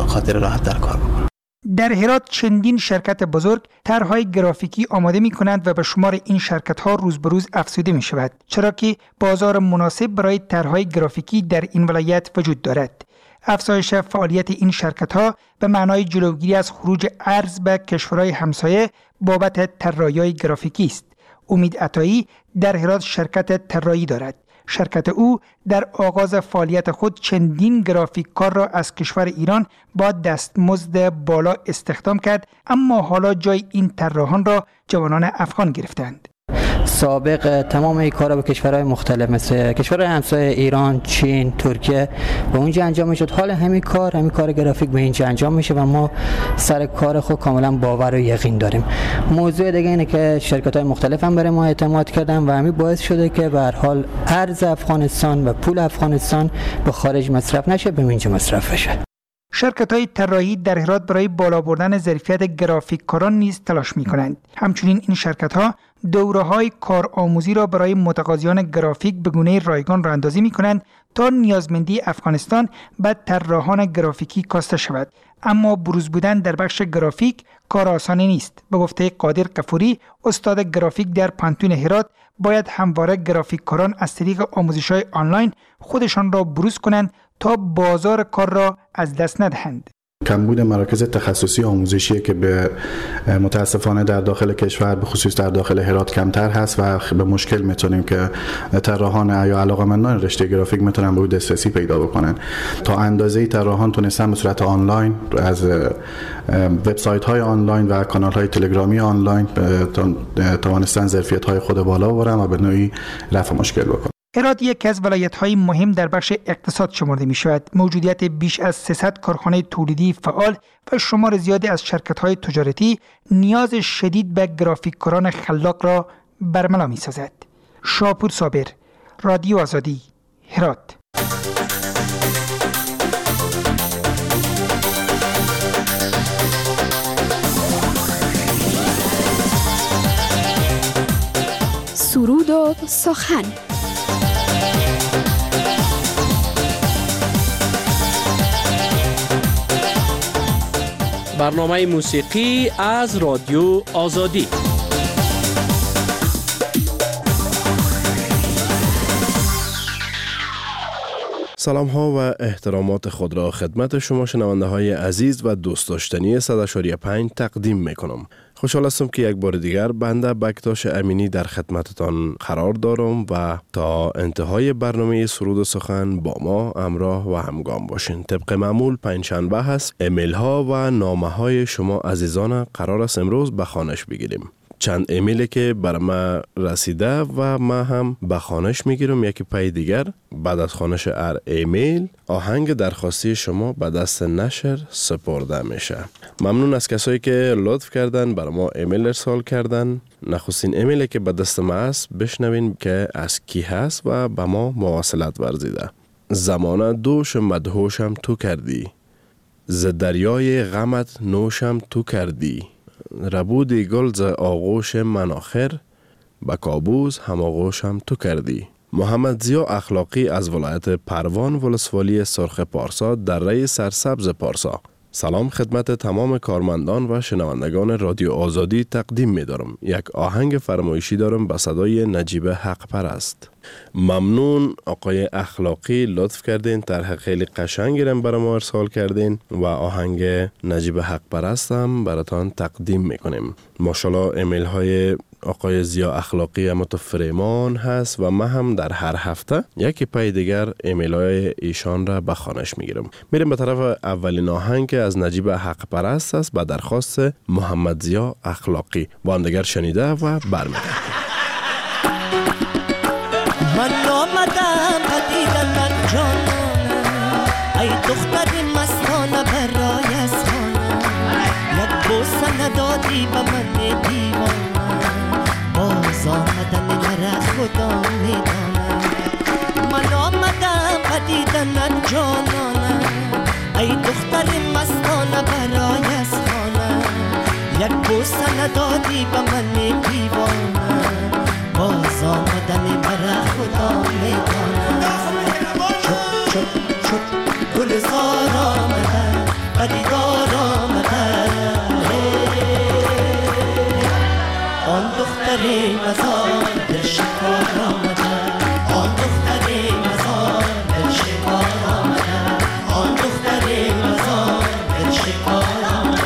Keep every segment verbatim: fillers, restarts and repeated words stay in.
خاطر راحت در کار بکنم. در هرات چندین شرکت بزرگ طرح‌های گرافیکی آماده می‌کنند و به شمار این شرکت‌ها روز به روز افزوده می‌شود، چرا که بازار مناسب برای طرح‌های گرافیکی در این ولایت وجود دارد. افزایش فعالیت این شرکت‌ها به معنای جلوگیری از خروج ارز به کشورهای همسایه بابت طراحی‌های گرافیکی است. امید عطایی در هرات شرکت طراحی دارد. شرکت او در آغاز فعالیت خود چندین گرافیک کار را از کشور ایران با دستمزد بالا استخدام کرد، اما حالا جای این طراحان را جوانان افغان گرفتند. سابق تمام این کارا به کشورهای مختلف مثل کشورهای همسایه ایران، چین، ترکیه به اونجا انجام میشد. حال همین کار همین کار گرافیک به اینجا انجام میشه و ما سر کار خود کاملا باور و یقین داریم. موضوع دیگه اینه که شرکت‌های مختلف هم برای ما اعتماد کردن و همین باعث شده که به هر حال ارز افغانستان و پول افغانستان به خارج مصرف نشه، به اینجا مصرف بشه. شرکت‌های طراحی در هرات برای بالا بردن ظرفیت گرافیک کاران نیز تلاش می‌کنند. همچنین این شرکت‌ها دوره‌های کارآموزی را برای متقاضیان گرافیک به گونه رایگان راه‌اندازی می‌کنند تا نیازمندی افغانستان به طراحان گرافیکی کاسته شود. اما بروز بودن در بخش گرافیک کار آسانی نیست. به گفته قادر قفوری، استاد گرافیک در پانتون هرات، باید همواره گرافیک کاران از طریق آموزش‌های آنلاین خودشان را بروز کنند تا بازار کار را از دست ندهند. کمبود مراکز تخصصی آموزشی که به متاسفانه در داخل کشور به خصوص در داخل هرات کمتر هست و به مشکل میتونیم که طراحان یا علاقه‌مندان رشته گرافیک میتونن به دسترسی پیدا بکنن. تا اندازه‌ای طراحان تونستن به صورت آنلاین از وبسایت های آنلاین و کانال های تلگرامی آنلاین توانستن ظرفیت های خود بالا ببرن و به نوعی رفع مشکل بکنن. هرات یک از ولایت‌های مهم در بخش اقتصاد شمرده می‌شود. موجودیت بیش از سیصد کارخانه تولیدی فعال و شمار زیادی از شرکت‌های تجارتی نیاز شدید به گرافیککاران خلاق را برملا می‌سازد. شاپور صابر، رادیو آزادی، هرات. سرود و سخن. برنامه موسیقی از رادیو آزادی. سلام ها و احترامات خود را خدمت شما شنونده های عزیز و دوست داشتنی صد و پنج تقدیم می کنم. خوشحال هستم که یک بار دیگر بنده بکتاش امینی در خدمتتان قرار دارم و تا انتهای برنامه سرود و سخن با ما همراه و همگام باشین. طبق معمول پنجشنبه هست. ایمیل ها و نامه های شما عزیزان قرار است امروز به خوانش بگیریم. چند ایمیلی که بر ما رسیده و ما هم به خوانش میگیرم. یکی پای دیگر بعد از خوانش هر ایمیل آهنگ درخواستی شما به دست نشر سپرده میشه. ممنون از کسایی که لطف کردن بر ما ایمیل ارسال کردن. نخستین ایمیلی که به دست ما است بشنوین که از کی هست و به ما مواصلت ورزیده. زمانه دوش مدهوشم تو کردی، ز دریای غمت نوشم تو کردی، ربودی گل ز آغوش من آخر، به کابوس هم آغوشم تو کردی. محمد ضیا اخلاقی از ولایت پروان ولسوالی سرخ پارسا در ری سرسبز پارسا. سلام خدمت تمام کارمندان و شنوندگان رادیو آزادی تقدیم می دارم. یک آهنگ فرمایشی دارم به صدای نجیب حق پرست. ممنون آقای اخلاقی، لطف کردین، طرح خیلی قشنگی رو برای ما ارسال کردین و آهنگ نجیب حق پرست هم براتان تقدیم میکنیم. ماشاءالله ایمیل های آقای ضیا اخلاقی هم تو فریمان هست و من هم در هر هفته یکی پای دیگر ایمیل های ایشان را به خوانش میگیرم. میریم به طرف اولین آهنگ که از نجیب حق پرست است به درخواست محمد ضیا اخلاقی. با هم دیگر شنیده و برمیگردیم. من آمدم پدیدن من جانانم، ای دختر مستانه برای از خانم، یک بوسه ندادی به من دیوانم، باز آمدن مرا خدا میدانم. من آمدم پدیدن من جانانم، ای دختر مستانه برای از خانم، یک بوسه ندادی به من دیوانم، باز آمدن مرا خدا میدانم. شد شد شد گلزار آمدن، پدیدن مزار دل شکار آمده آن دختر مزار دل شکار آمده آن دختر مزار دل شکار آمده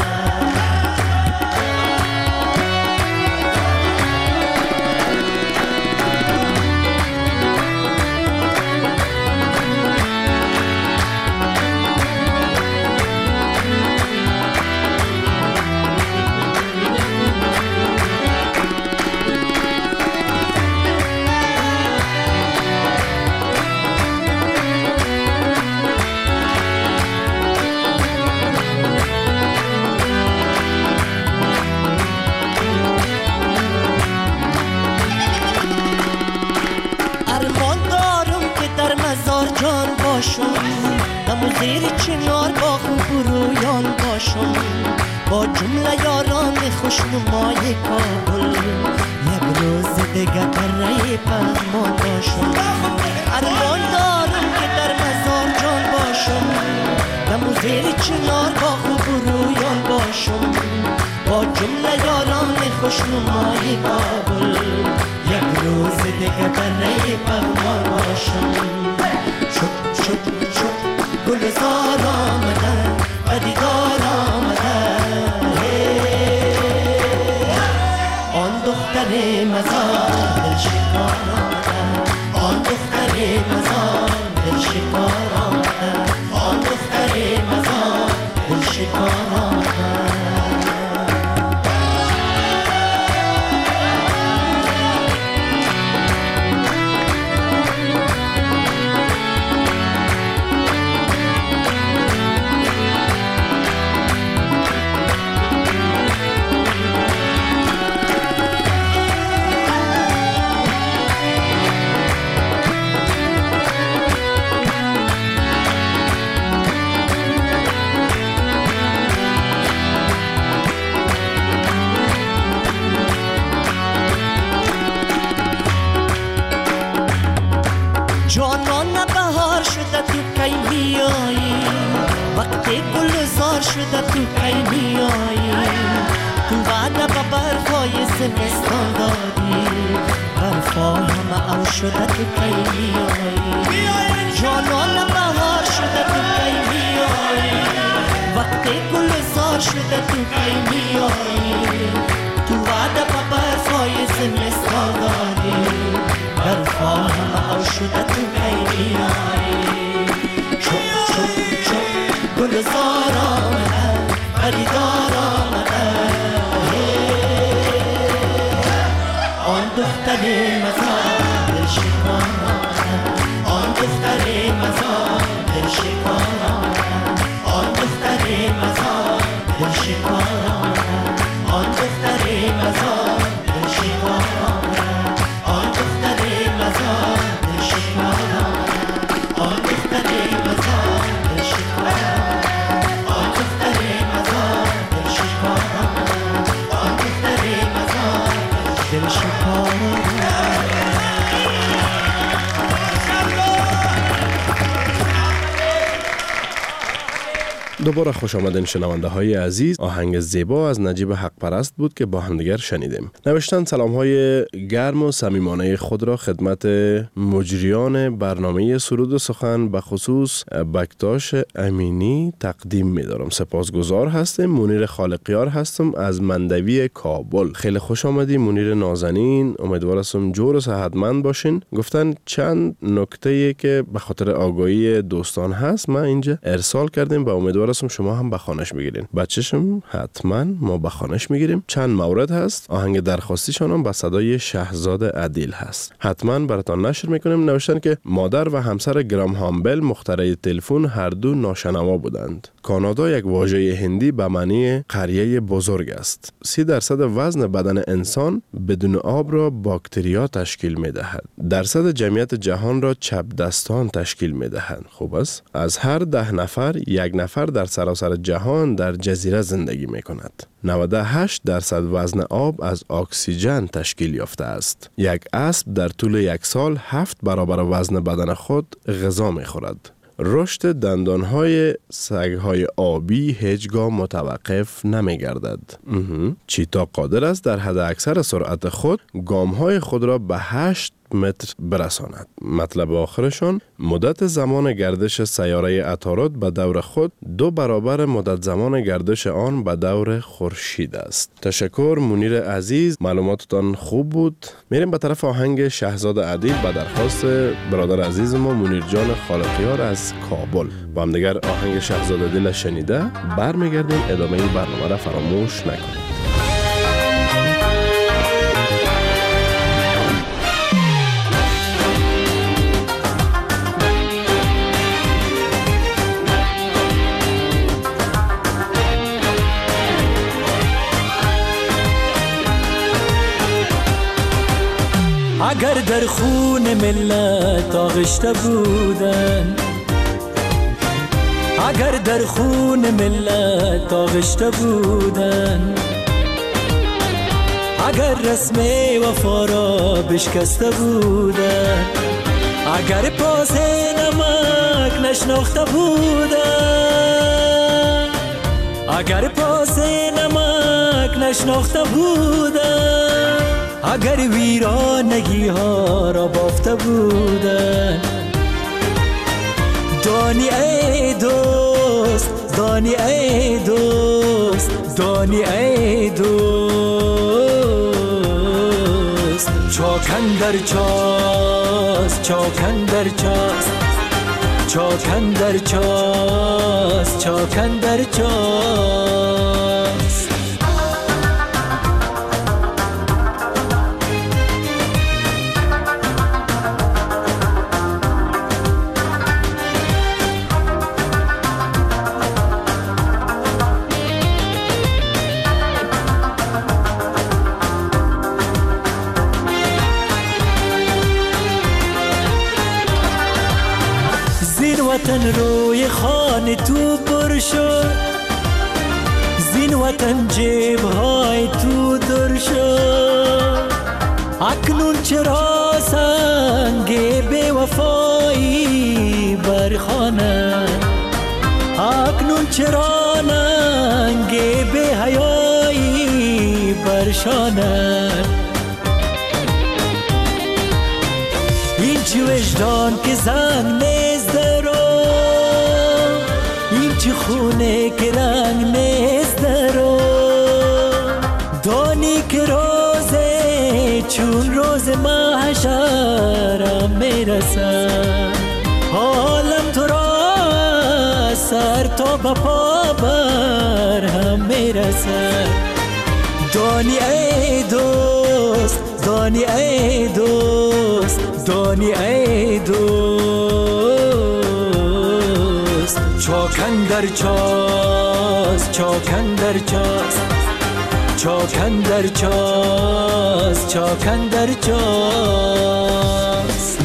زیر چنار با خوب رویان باشم با جمله یاران خوشنمای کابل یک روز دیگه برای پهمان باشم ارمان دارم که در مزار جان باشم دم زیر چنار با خوب رویان باشم با جمله یاران خوشنمای کابل یک روز دیگه برای پهمان باشم شب شب شب گلزار آمده و دیدار آمده آن دختر مزار دل شکار آمده آن دختر مزار دل شکار آمده آن دختر مزار دل شکار آمده وقتی گلزار شده تو کی میایی تو وعده با برفای زمستان دادی برفای همه او شده تو کی میایی جانان بهار شده تو کی میایی وقتی گلزار شده تو کی میایی تو وعده با برفای زمستان دادی برفای همه او شده تو کی میایی گلزار آمده خریدار آمده آن دختر مزار دل شکار آمده آن دختر مزار دل شکار آمده آن دختر مزار دل شکار آمده آن دختر مزار دل شکار آمده آن دختر مزار دل شکار آمده آن دختر مزار دل شکار دوباره خوش آمدین شنونده های عزیز. آهنگ زیبا از نجیب حق پرست بود که با همدیگر شنیدیم. نوشتن سلام های گرم و صمیمانه خود را خدمت مجریان برنامه سرود و سخن به خصوص بکتاش امینی تقدیم می دارم. سپاسگزار هستم. منیر خالقیار هستم از مندوی کابل. خیلی خوش آمدی منیر نازنین. امیدوار هستم جور و صحتمند باشین. گفتن چند نکته که به خاطر آگاهی دوستان هست ما اینجا ارسال کردیم و امیدوار شما هم بخوانش میگیرین. بچه‌شم حتما ما بخوانش میگیریم. چند مورد هست. آهنگ درخواستیشان هم با صدای شهزاد عدیل هست. حتما براتون نشر میکنیم. نوشتن که مادر و همسر گرام هامبل مخترع تلفن هر دو ناشنوا بودند. کانادا یک واژه هندی به معنی قریه بزرگ است. سی درصد وزن بدن انسان بدون آب را باکتریا تشکیل میدهد. درصد جمعیت جهان را چپ دستان تشکیل میدهند. خوب است. از هر ده نفر یک نفر در سراسر جهان در جزیره زندگی می کند. نود و هشت درصد وزن آب از اکسیژن تشکیل یافته است. یک اسب در طول یک سال هفت برابر وزن بدن خود غذا می خورد. رشد دندانهای سگهای آبی هیچگاه متوقف نمی گردد. چیتا قادر است در حد اکثر سرعت خود گامهای خود را به هشت متر برساند. مطلب آخرشون مدت زمان گردش سیاره عطارد به دور خود دو برابر مدت زمان گردش آن به دور خورشید است. تشکر منیر عزیز، معلوماتتان خوب بود. میریم به طرف آهنگ شهزاد عدیل به درخواست برادر عزیز ما منیر جان خالقیار از کابل. با هم دیگر آهنگ شهزاد عدیل شنیده برمیگردیم. ادامه برنامه را فراموش نکنید. اگر در خون ملت آغشته بودن، اگر در خون ملت آغشته بودن، اگر رسم وفا را بشکسته بودن، اگر پاس نمک نشناخته بودن، اگر پاس نمک نشناخته بودن، اگر ویرانگی ها را بافته بودن، دانی ای دوست، دانی ای دوست، دانی ای دوست، چاکن در چاست، چاکن در چاست، چاکن در چاست، چاکن در چاست. وطن روی خانه تو پر شد، زین وطن جیب های تو در شد، اکنون چرا سنگ بی وفایی برخانه، اکنون چرا ننگ بی حیایی برشانه، این چی وجدان که زنگ نیست رو، این چی خونه که رنگ نیست رو، دانی که روزه چون روز محشرم میرسه، حالم تو را سر تا به پا بر هم میرسه، دانی ای دوست، دانی ای دوست، دانی ای دوست، چاکن در چاست، چاکن در چاست، چاکن در چاست، چاکن در چاست.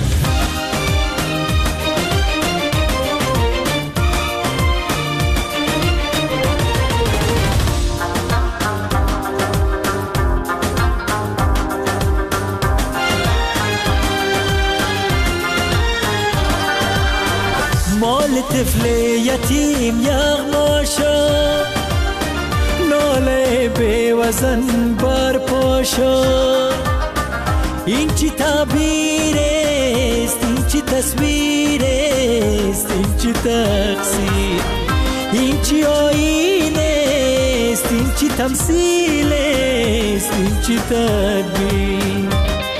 مال طفل یتیم یغما شد، ناله بی وزن بر پا شد، این چی تعبیر است، این چی تصویر است، این چی تقصیر، این چی آیین است، این چی تمثیل است، این چی تدبیر،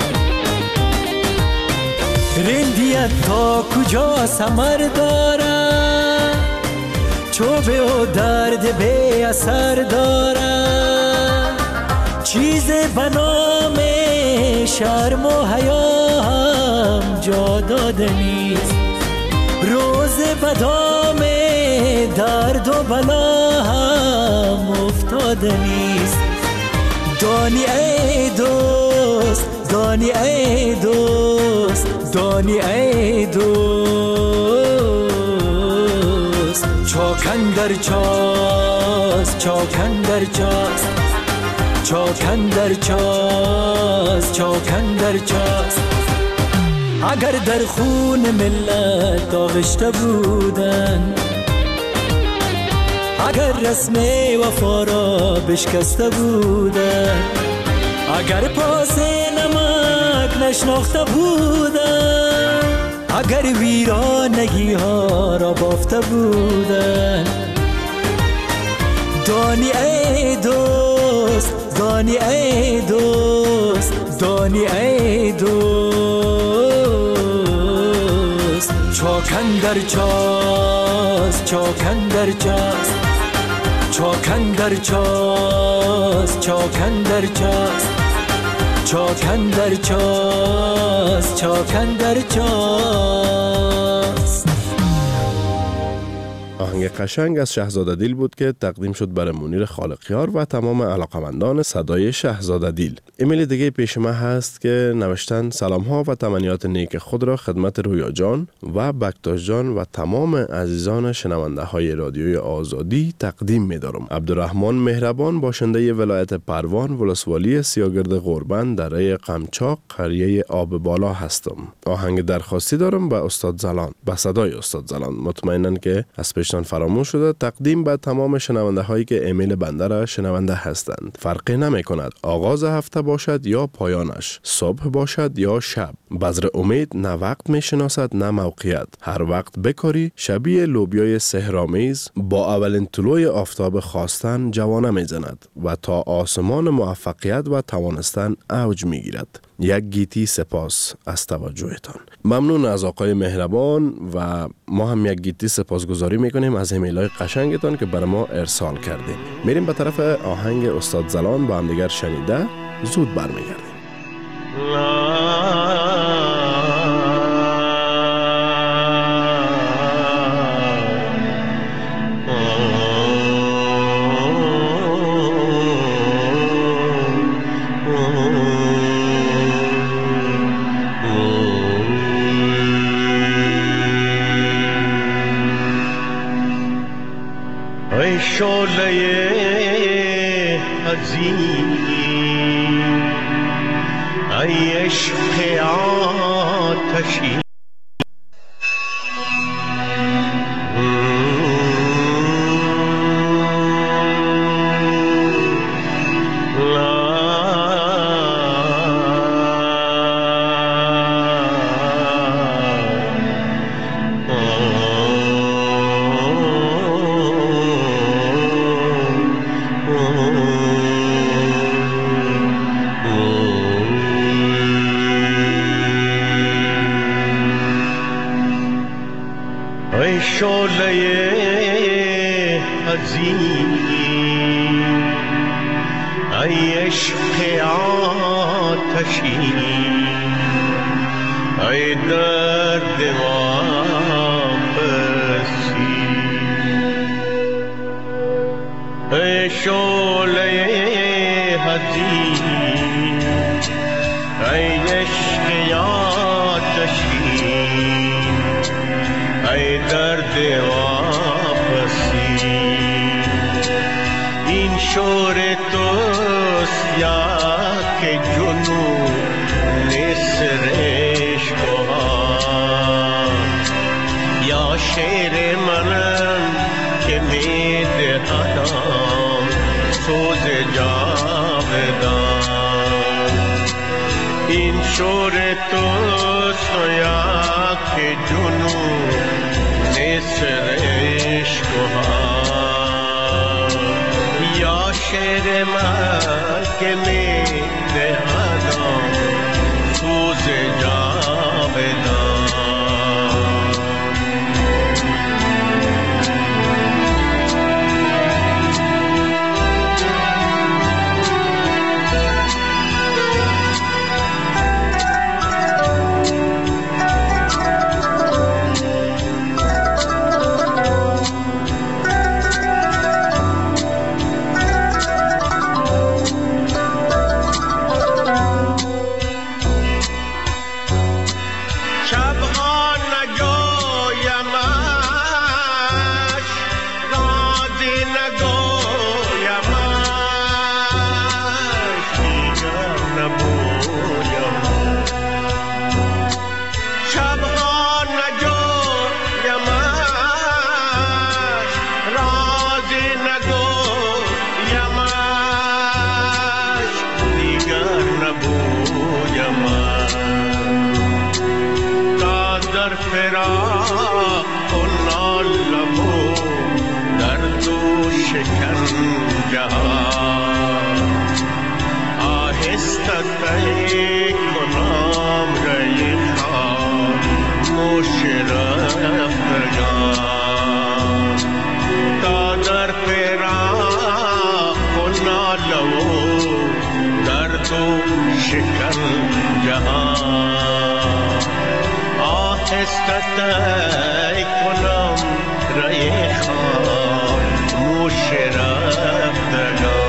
رندیت تا کجا ثمر دارد، چوبه و درد بی اثر دارد، چیز به نام شرم و حیا هم جا داده نیست، روز به دام درد و بلا هم افتاده نیست، دانی ای دوست، دانی ای دوست، دانی ای دوست، چاکن در چاست، چاکن در چاست، چاکن در چاست، چاکن در چاست، اگر در خون ملت آغشته بودن، اگر رسم وفا را بشکسته بودن، اگر پاس نمک نشناخته بودن، اگر ویرانگی ها را بافته بودن. دانی ای دوست، دانی ای دوست، دانی ای دوست، چاکن در چاست، چاکن در چاست، چاکن در چاست، چاکن در چاست، چاکن در چاست، چاکن در چاست. آهنگ قشنگ از شهزاده دیل بود که تقدیم شد برای منیر خالقیار و تمام علاقمندان صدای شهزاده دیل. ایمیل دیگه پیش ما هست که نوشتن سلام ها و تمنیات نیک خود را خدمت رویا جان و بکتاش جان و تمام عزیزان شنونده های رادیوی آزادی تقدیم می دارم. عبدالرحمن مهربان، باشنده ولایت پروان، ولسوالی سیاگرد غربند، دره قمچاق، قریه آب بالا هستم. آهنگ درخواستی دارم به استاد زلان، به صدای استاد زلان. مطمئنن که از پیشتان فراموش شده. تقدیم به تمام شنونده هایی که ایمیل بنده را شنونده هستند. فرقی نمی کند آغاز هفته باشد یا پایانش، صبح باشد یا شب. بذر امید نه وقت می شناسد نه موقعیت. هر وقت بکاری شبیه لوبیای سحرآمیز با اولین طلوع آفتاب خواستن جوانه می زند و تا آسمان موفقیت و توانستن اوج می گیرد. یک گیتی سپاس از توجهتان. ممنون از آقای مهربان و ما هم یک گیتی سپاسگزاری میکنیم از ایمیل‌های قشنگتان که برای ما ارسال کردیم. میریم به طرف آهنگ استاد زلان، با هم دیگر شنیده زود برمیگردیم. شعله عظیم ای عشق آتشی چرا اون لبو درد و شکنجه آهسته تی کنم ریخا مشرف رفتگان تا در پیرا کنا لبو درد و شکنجه آهسته تی کنم ریخا مشرف رفتگان.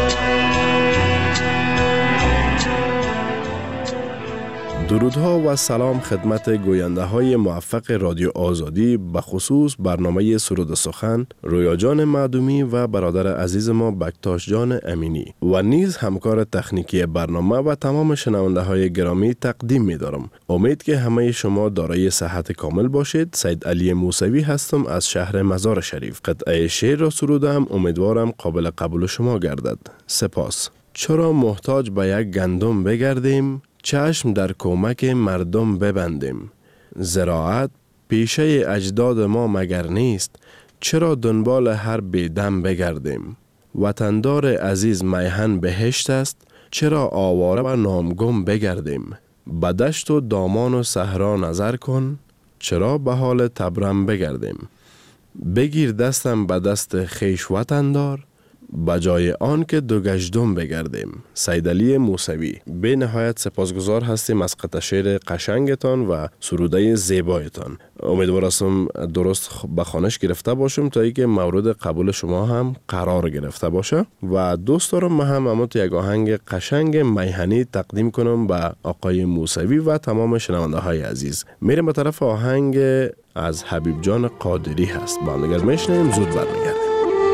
درودها و سلام خدمت گوینده های موفق رادیو آزادی، به خصوص برنامه سرود سخن، رویا جان معدومی و برادر عزیز ما بکتاش جان امینی و نیز همکار تکنیکی برنامه و تمام شنونده های گرامی تقدیم می دارم. امید که همه شما دارای صحت کامل باشید. سید علی موسوی هستم از شهر مزار شریف. قطعه شعر را سرودم، امیدوارم قابل قبول شما گردد. سپاس. چرا محتاج به یک گندم بگردیم، چشم در کمک مردم ببندیم. زراعت پیشه اجداد ما مگر نیست، چرا دنبال هر بیدم بگردیم. وطندار عزیز میهن بهشت است، چرا آواره و نامگم بگردیم. به دشت و دامان و صحرا نظر کن، چرا به حال تبرم بگردیم. بگیر دستم به دست خویش وطندار، بجای آن که دو گشتم بگردیم. سید علی موسوی. به نهایت سپاسگزار هستیم از قطع شعر قشنگتان و سروده زیبایتان. امیدوار هستم درست به خوانش گرفته باشم تا اینکه مورد قبول شما هم قرار گرفته باشه و دوست دارم من هم امات یک آهنگ قشنگ میهنی تقدیم کنم به آقای موسوی و تمام شنونده های عزیز. میرم به طرف آهنگ از حبیب جان قادری هست. با هم دیگر میشنیم، زود برمیگردیم.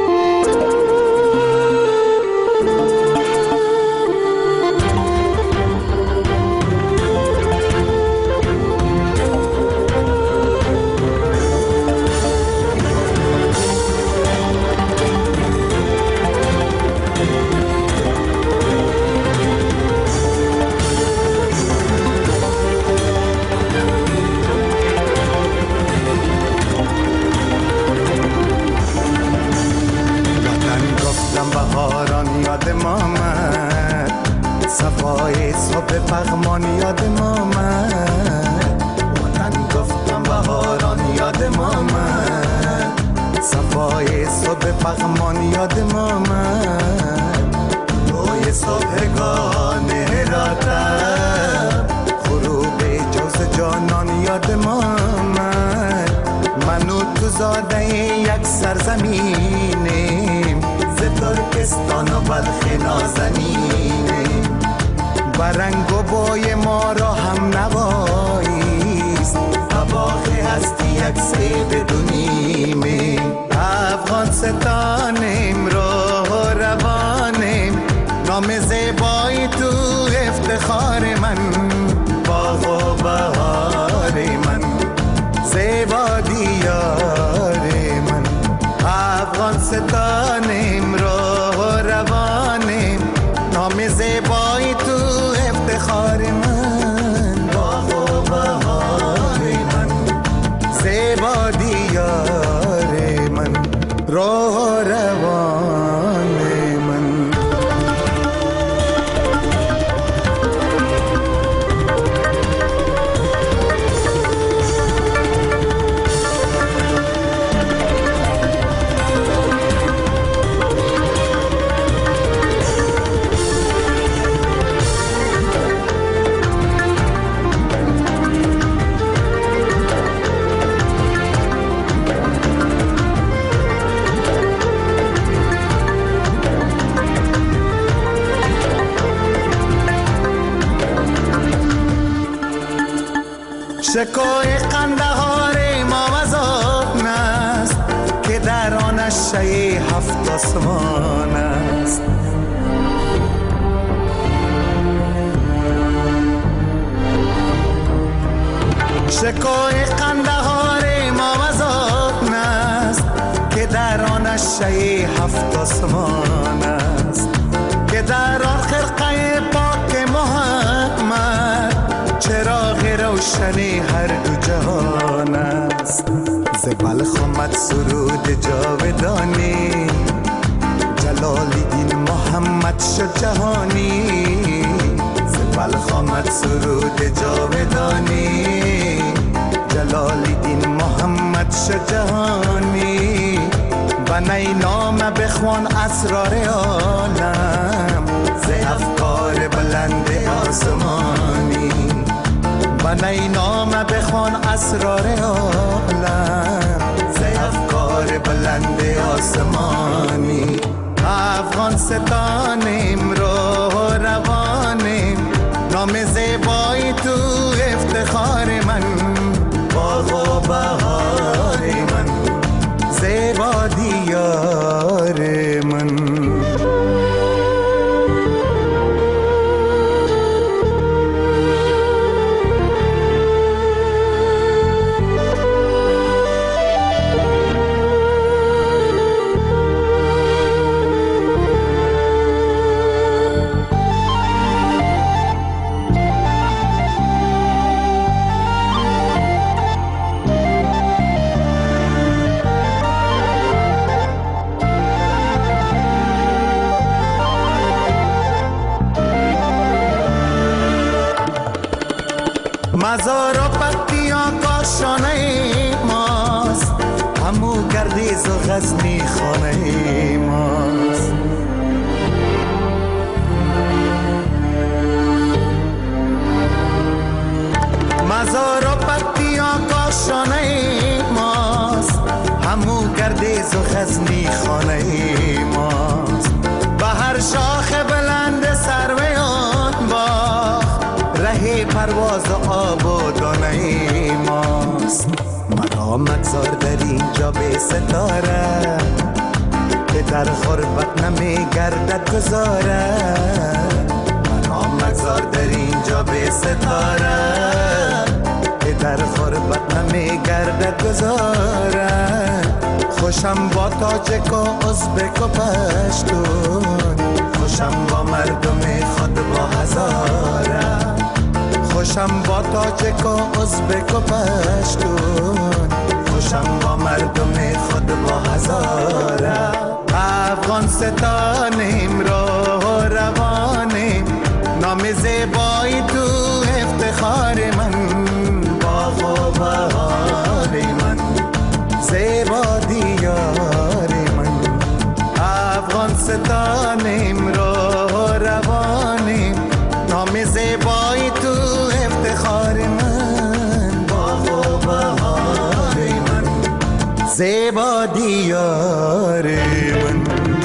شکوه قندهار ما وزاد است که در آن شی هفت آسمان است. شکوه قندهار ما وزاد است که در آن شی هفت آسمان است، که در آن خرقه پاک محمد چراغ روشنی هر دو جهان بلخ آمد سرود جاودانی، جلالی دین محمد شد جهانی. ز بلخ آمد سرود جاودانی، جلالی دین محمد شد جهانی. بنای نام بخوان اسرار عالم، ز افکار بلند آسمانی. بنای نام بخوان اسرار عالم، ز افکار بلند آسمانی. افغان ستانیم رو روانیم، نام زیبای تو افتخار من. باغ و بهار من، زیبا دیار من. مزار و پتیان کاشانه ماست، همو گردیز و غزنی خانه ماست. مزار و پتیان کاشانه ماست، همو گردیز و غزنی خانه ماست. به هر شاخ بلند سروی آن باغ، ره پرواز و آب و دانه ماست. مرا مگذار در اینجا به ستاره، که در غربت نمی گردد گذاره. مرا مگذار در اینجا به ستاره، که در غربت نمی گردد گذاره. خوشم با تاجک و ازبک و پشتون، خوشم با مردم خود با هزاره. خوشم با تاجک و ازبک و پشتون، خوشم با مردم خود با هزاره. افغان ستانیم رو روانیم، نام زیبایی تو افتخار من. باغ و بهار من، زیبا دیار من. افغان ستانیم رو روانیم، نام زیبایی تو افتخار من. باغ و بهار من، زیبا دیار من.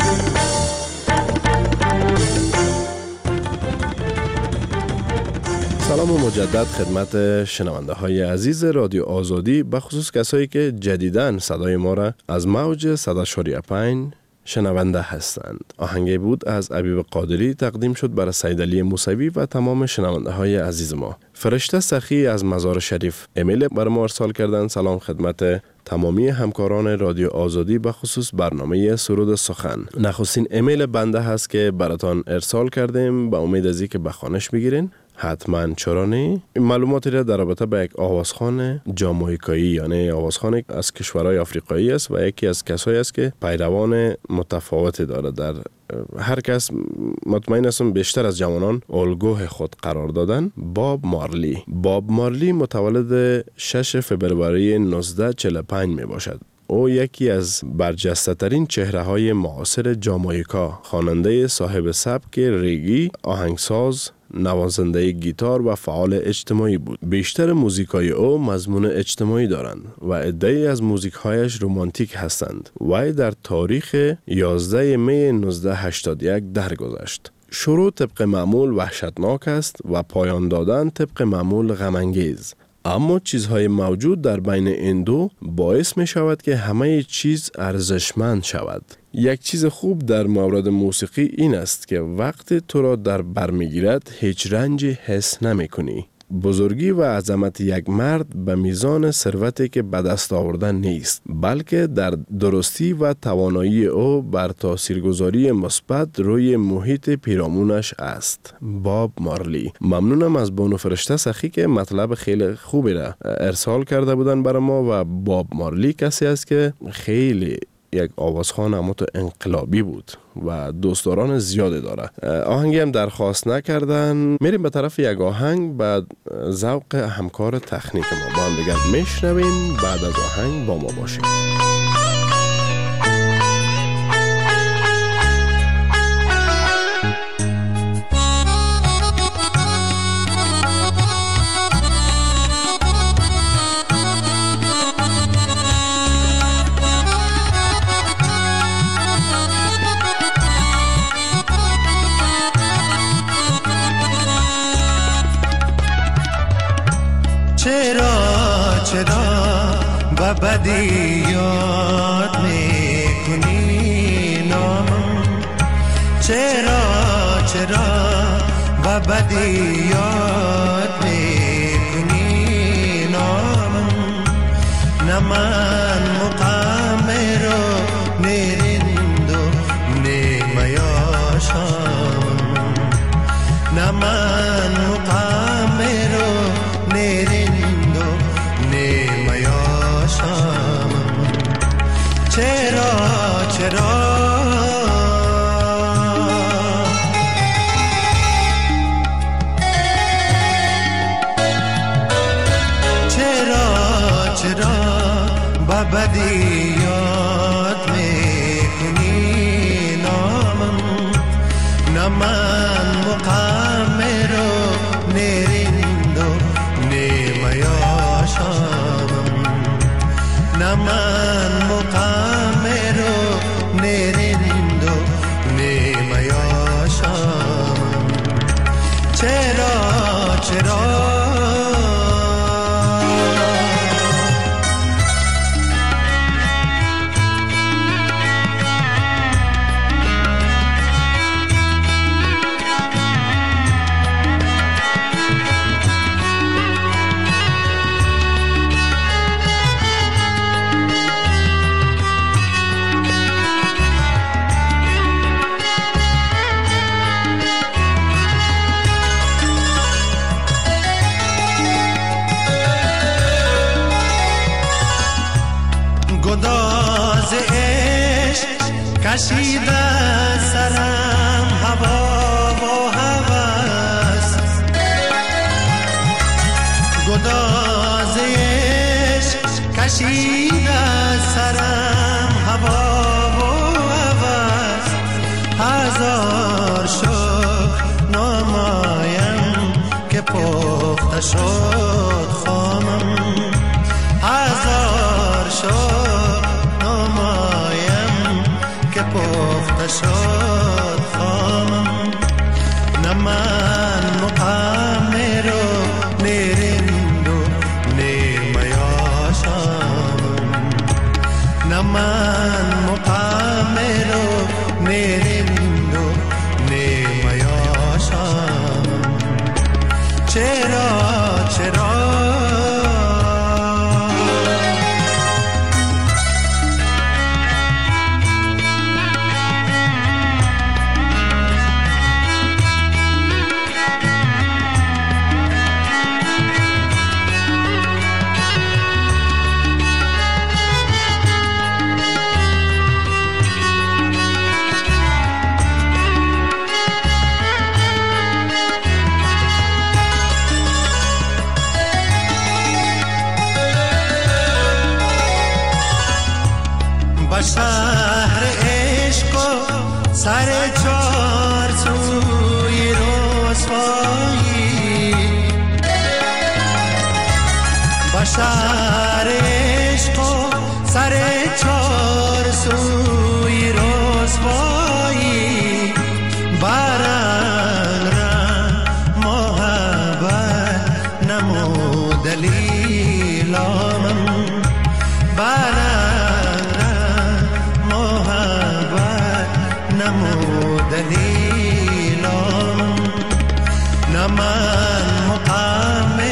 سلام و مجدد خدمت شنونده های عزیز رادیو آزادی، به خصوص کسایی که جدیداً صدای ما را از موج صد و چهار و پنج شنونده هستند. آهنگی بود از عبیب قادری تقدیم شد برای سیدعلی موسوی و تمام شنونده های عزیز ما. فرشته سخی از مزار شریف ایمیل بر ما ارسال کردن. سلام خدمت تمامی همکاران رادیو آزادی، به خصوص برنامه سرود سخن. نخستین ایمیل بنده هست که براتان ارسال کردیم، با امید از اینکه به خوانش بگیرین. حتما چرا نه؟ معلوماتی را در رابطه با یک آوازخوان جامائیکایی، یعنی آوازخوان از کشورهای آفریقایی است و یکی از کسایی است که پیروان متفاوتی داره. در هر کس مطمئن هستم بیشتر از جوانان الگوی خود قرار دادن. باب مارلی باب مارلی متولد شش فوریه نوزده چهل و پنج می باشد. او یکی از برجسته ترین چهره های معاصر جامائیکا، خواننده صاحب سبک ریگی، آهنگساز، نوازنده گیتار و فعال اجتماعی بود. بیشتر موزیکای او مضمون اجتماعی دارند و عده‌ای از موزیک‌هایش رمانتیک هستند. وی در تاریخ یازده می نوزده هشتاد و یک درگذشت. شروع طبق معمول وحشتناک است و پایان دادن طبق معمول غم‌انگیز. اما چیزهای موجود در بین این دو باعث می شود که همه چیز ارزشمند شود. یک چیز خوب در مورد موسیقی این است که وقتی تو را در بر می گیرد هیچ رنجی حس نمی کنی. بزرگی و عظمت یک مرد به میزان ثروتی که به دست آوردن نیست، بلکه در درستی و توانایی او بر تاثیرگذاری مثبت روی محیط پیرامونش است. باب مارلی. ممنونم از بانو فرشته سخی که مطلب خیلی خوبی را ارسال کرده بودن برای ما و باب مارلی کسی است که خیلی یک آوازخوان اما تو انقلابی بود و دوستداران زیاده داره. آهنگی هم درخواست نکردن. میریم به طرف یک آهنگ بعد ذوق همکار تکنیک ما با هم دیگر میشنویم. بعد از آهنگ با ما باشیم. چرا با بدی یاد میکنی نامم، چرا چرا با بدی یاد میکنی نامم، نه من مقام رو نرند و نمیاشم، نه من مقام رو نرند و نمیاشم، چرا چرا چرا چرا با بدی یاد میکنی نامم، نه من مقام رو نرند و نمیاشم، نه من مقام رو نرند و نمیاشم، چرا چرا گداز عشق کشیده سرم هوا و هوس، گداز عشق کشیده سرم هوا و هوس، هزار شکر نمایم که پخته شد خامم، هزار شکر نمایم که پخته شد خامم، نه من مقام رو نرند و نمیاشم، نه من مقام رو نرند و نمیاشم، چرا چرا شهر عشق و سر چار سوی رسوایی، با شهر عشق و سر چار سوی رسوایی، برنگ رنگ محبت نمود لیلامم، نمود دلیلم، نه من مقام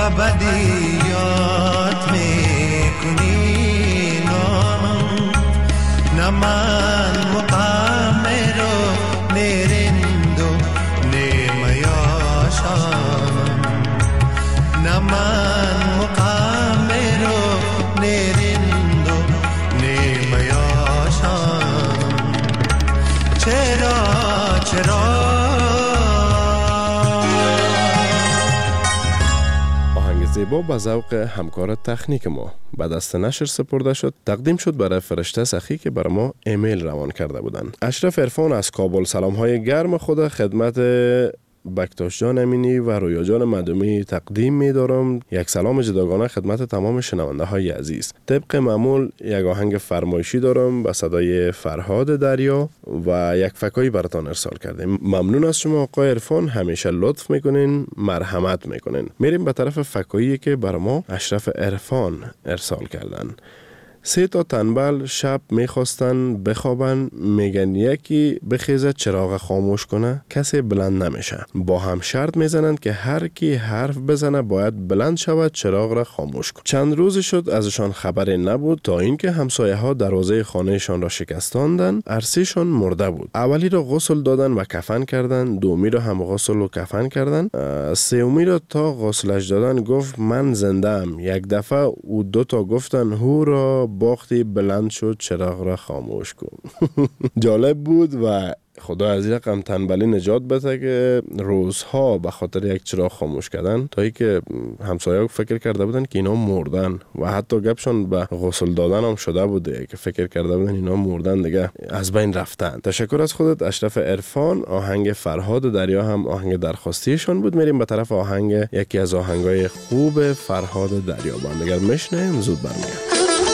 ابدیات میکنی نامم، نه من مقامر و نیرند و نیمیاشانم، نه من مقامر و نیرند و نیمیاشانم. چرا چرا زیبا به ذوق همکار تکنیک ما به دست نشر سپرده شد، تقدیم شد برای فرشته سخی که بر ما ایمیل روان کرده بودند. اشرف عرفان از کابل سلام های گرم خود خدمت بکتاش جان امینی و رویا جان مدومی تقدیم می دارم. یک سلام جداگانه خدمت تمام شنونده های عزیز. طبق معمول یک آهنگ فرمایشی دارم به صدای فرهاد دریا و یک فکایی براتان ارسال کردیم. ممنون از شما آقای عرفان، همیشه لطف میکنین، مرحمت میکنین. میریم به طرف فکایی که بر ما اشرف عرفان ارسال کردن. سه تا تنبل شب میخواستن بخوابن، میگن یکی بخیزه چراغ خاموش کنه، کسی بلند نمیشه. با هم شرط میزنند که هر کی حرف بزنه باید بلند شود چراغ را خاموش کنه. چند روز شد ازشان خبری نبود تا اینکه همسایه ها دروازه خانهشان را شکستاندن. عرسیشان مرده بود. اولی را غسل دادن و کفن کردن، دومی را هم غسل و کفن کردن، سومی را تا غسلش دادن گفت من زنده ام. یک دفعه او دو تا گفتن هورا باختی بلند شد چراغ را خاموش کن. جالب بود و خدا از این رقم تنبلی نجات بده که روزها به خاطر یک چراغ خاموش کردن تا ای که همسایه فکر کرده بودن که اینا مردن و حتی گپشون به غسل دادن هم شده بوده که فکر کرده بودن اینا مردن دیگه از بین رفتن. تشکر از خودت اشرف عرفان. آهنگ فرهاد دریا هم آهنگ درخواستیشون بود. میریم به طرف آهنگ یکی از آهنگای خوب فرهاد دریا باند. اگر مشنیم زود برمیگردیم.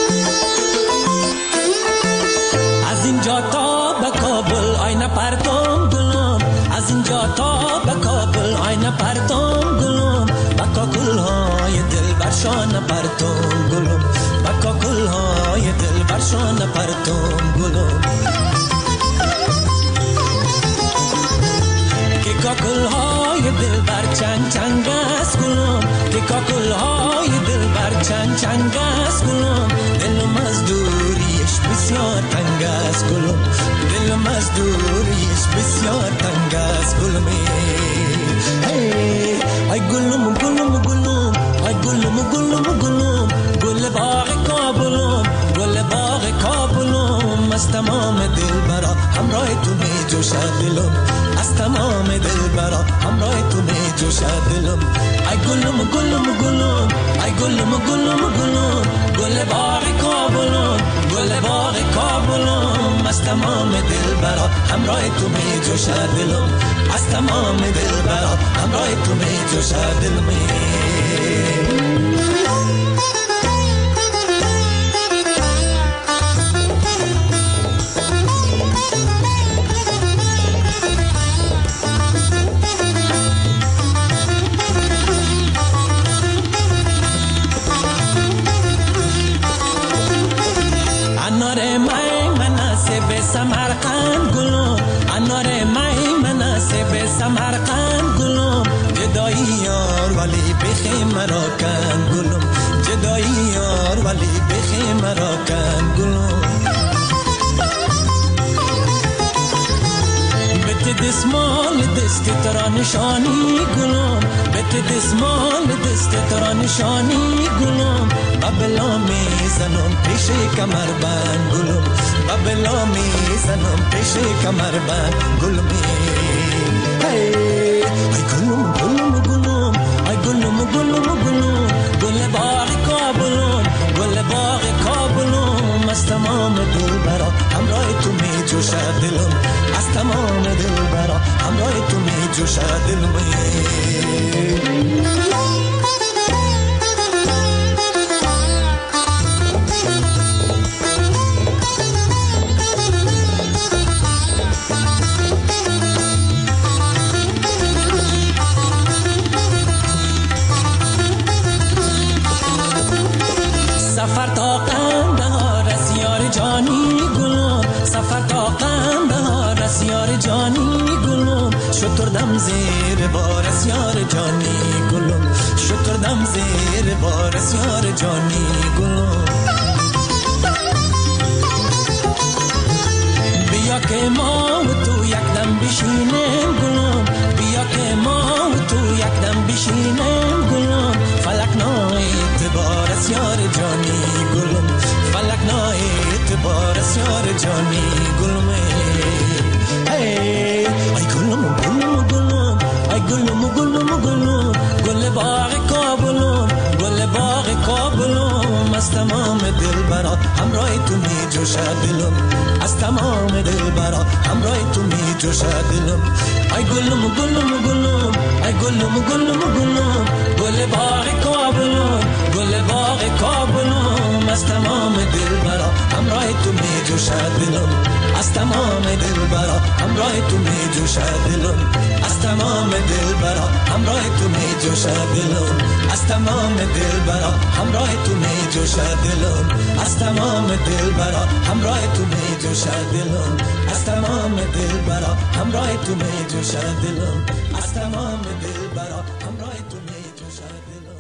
از اینجا تا به کابل آینه پرتم گلم، از اینجا تا به کابل آینه پرتم گلم، با کاکل های دل برشان پرتم گلم، با کاکل های دل برشان پرتم گلم. که کاکل های دل بر چنگ چنگ است گلم، که کاکل های دل بر چنگ چنگ است گلم، دلم از دوریش بسیار تنگ است گلم، دلم از دوریش بسیار تنگ است گلم. ای گلم گلم گلم، ای گلم گلم گلم، گل باغ کابلم، گل باغ کابلم، از تمام دل برا همراه تو می جوشد دلم، از تمام دل برا همراه تو می جوشد دلم. ای گلم گلم گلم، ای گلم گلم گلم، گل باغ کابلم، گل باغ کابلم، از تمام دل برا همراه تو می جوشد دلم، از تمام دل برا همراه تو می جوشد دلم. سمرقند گلم، انار می مناسب سمرقند گلم، جدایی یار ولی بخی مرا کن گلم، جدایی یار ولی بخی مرا کن گلم. بت دسمال دست ترا نشانی گلم، بت دسمال دست ترا نشانی گلم، بابلا می زنم پیش کمر بند گلم، بابلا می زنم پیش کمر بند گلم. ای گلم گلم گلم، ای گلم گلم گلم، گل باغ کابلم، گل باغ کابلم، از تمام دل برا همراه تو می جوشد دلم، از تمام دل برا همراه تو می جوشد دلم. سفر تا قندهار از یار جانی گلم، سفر تا قندهار از یار جانی گلم، شتردم زیر بار از یار جانی گلم، شتردم زیر بارس یار جانی گلم بیا که ما و تو یک دم بشینیم گلم بیا که ما و تو یک دم بشینیم گلم فلک نایت بارس یار جانی گلم فلک نایت بارس یار جانی گلم ای ای گلم گلم گلم ای گلم گلم گلم گل باغ کابلم گل باغ کابلم از تمام دل برا همراه تو می جوشه دلم از تمام دل برا همراه تو می جوشه دلم ای گلم گلم گلم ای گلم گلم گلم گل باغ کابلم گل باغ کابلم از تمام دل برا همراه تو می جوشه دلم از تمام دل برا همراه تو می جوشه دلم از تمام دل برا همراه تو می جوشه دلم از تمام دل برا همراه تو می جوشه دلم از تمام دل برا همراه تو می جوشه دلم از تمام دل برا همراه تو می جوشه دلم از تمام دل برا همراه تو می جوشه دلم.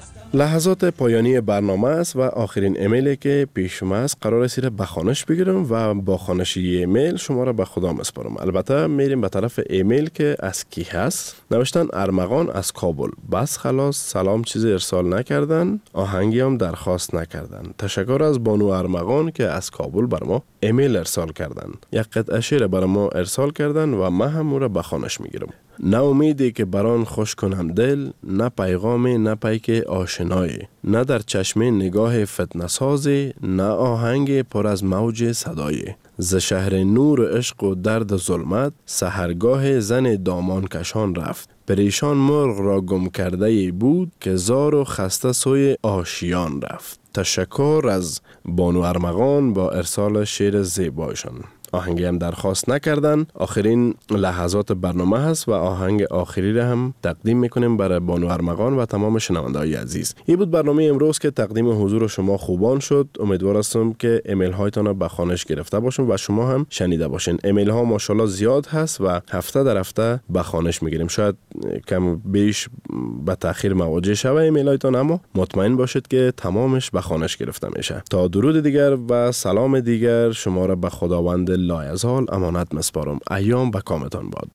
لحظات پایانی برنامه است و آخرین ایمیلی که پیشم است قرار است به خوانش بگیرم و با خوانش ایمیل شما را به خدا مسپارم. البته میریم به طرف ایمیل که از کی هست. نوشتن ارمغان از کابل. بس خلاص سلام چیزی ارسال نکردن، آهنگی هم درخواست نکردن. تشکر از بانو ارمغان که از کابل بر ما ایمیل ارسال کردن. یک قطعه شعر بر ما ارسال کردن و من هم او را به خوانش میگیرم. نه امیدی که بران خوش کنم دل، نه پیغامی نه پیک آشنایی، نه در چشم نگاه فتنه سازی، نه آهنگ پر از موج صدایی. ز شهر نور عشق و درد ظلمت، سحرگاه زن دامان کشان رفت. پریشان مرغ را گم کرده بود که زار و خسته سوی آشیان رفت. تشکر از بانو ارمغان با ارسال شعر زیبایشان. آهنگی هم درخواست نکردن. آخرین لحظات برنامه هست و آهنگ آخری را هم تقدیم میکنیم برای بانو ارمغان و تمام شنونده های عزیز. این بود برنامه امروز که تقدیم حضور شما خوبان شد. امیدوار هستم که ایمیل هایتان را به خوانش گرفته باشم و شما هم شنیده باشین. ایمیل ها ماشاءالله زیاد هست و هفته در هفته به خوانش میگیریم. شاید کم بیش به تاخیر مواجه شوه ایمیل هایتان، اما مطمئن باشید که تمامش به خوانش گرفته میشه. تا درود دیگر و سلام دیگر شما را به خداوند لایزال امانت مسپارم. ایام به کامتان باد.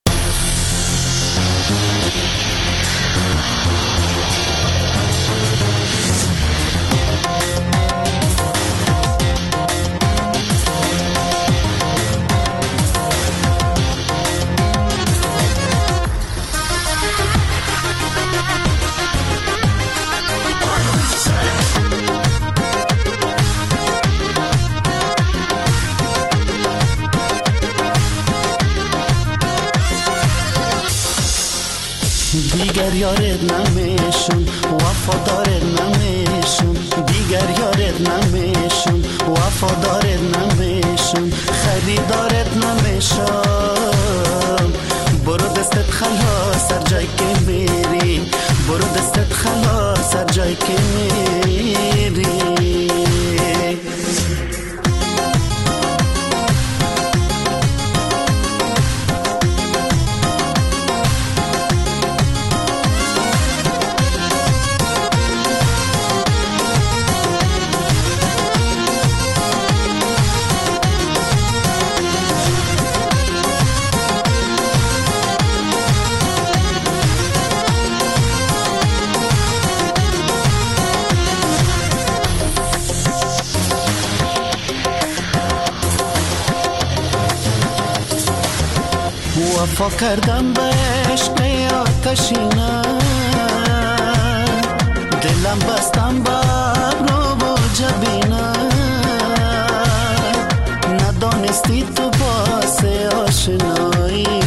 دیگر یارت نمیشون وفادارت نمیشون دیگر یارت نمیشون وفادارت نمیشون خریدارت نمیشون برو دستت خلاص هر جای که میری برو دستت خلاص هر جای که میری وفا کردم به عشق آتشینه دلم بستم به ابرو و جبینه ندانستی تو باعث آشنایی